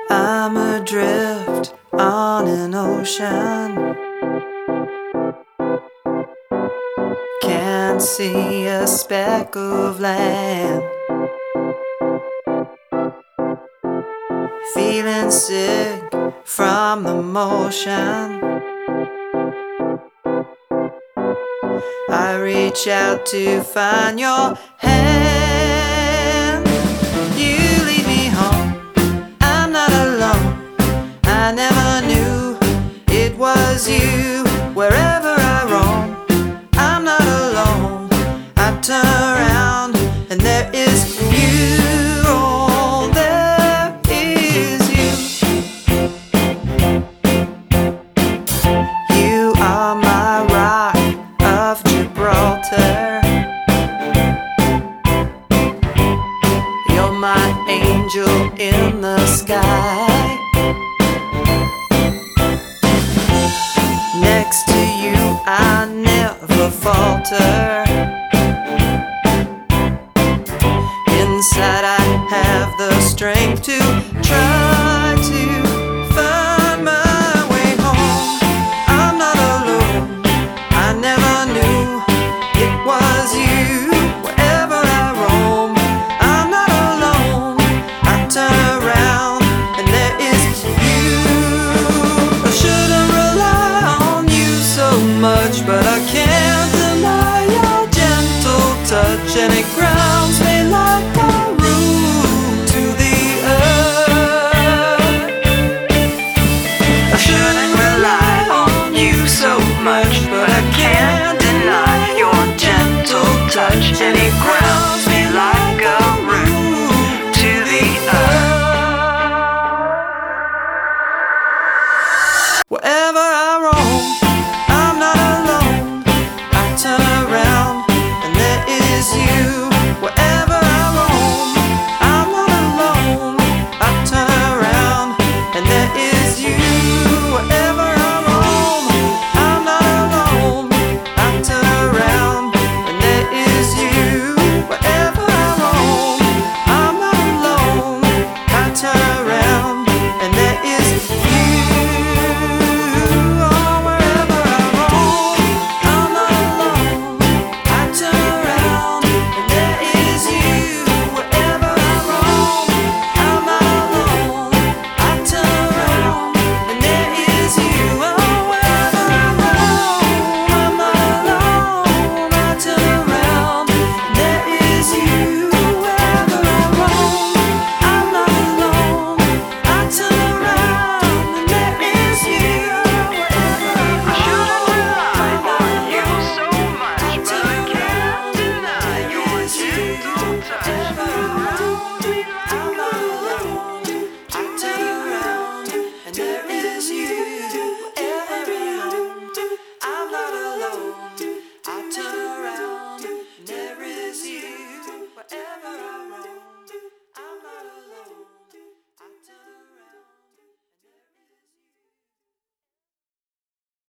I'm adrift on an ocean. Can't see a speck of land. Feeling sick from the motion. I reach out to find your hand. You lead me home, I'm not alone. I never knew it was you. Wherever I roam, I'm not alone. I turn around and there is you. Oh, there is you. You are my rock of Gibraltar. You're my angel in the sky. Next to you I never falter. Inside I have the strength to try to find my way home. I'm not alone, I never knew it was you. Wherever I roam, I'm not alone. I turn around and there is you. I shouldn't rely on you so much, but I can't deny your gentle touch, and it grounds me like a root to the earth. I shouldn't rely on you so much, but I can't deny your gentle touch, and